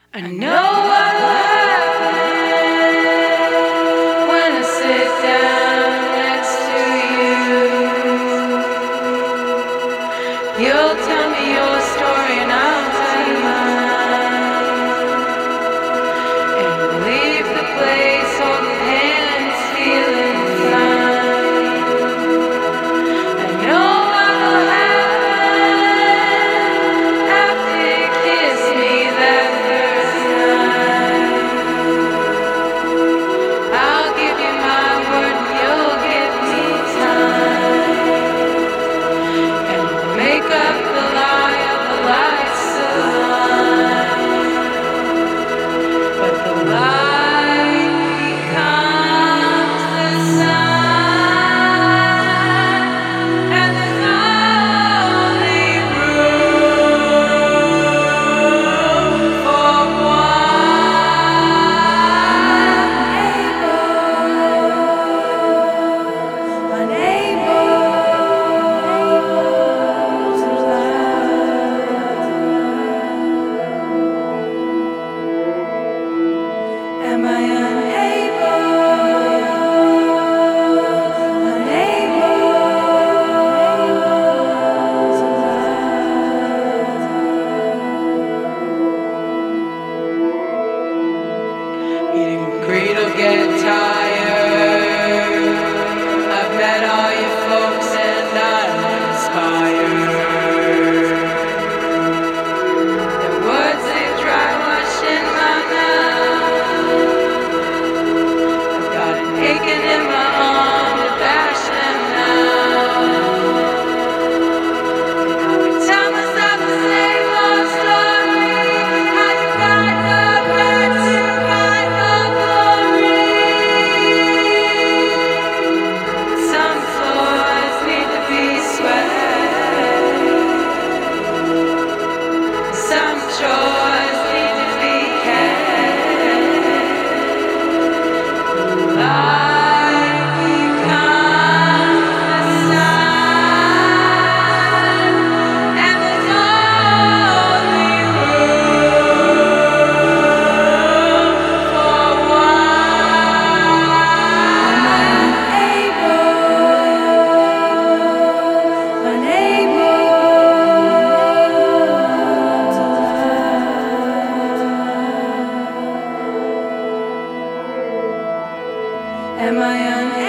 I know what will happen when I sit down next to you. You'll tell me your story and I'll tell you mine. And we'll leave the place holding hands, feeling fine. I know what will happen after you kiss me that first night. I'll give you my word and you'll give me time. And we'll make up the lie of the lights align. But the light becomes the sun, and there's only room for one. Am I eating greed will get tired. I've met all your folks and I'm inspired. The words they dry wash in my mouth. I've got an aching in my arm to bash them now. And I'll tell myself the same old story. How you gotta go back to find for glory. Some floors need to be swept. Some chores need to be kept. Light becomes the sun, and there's only room for one. Am I unable?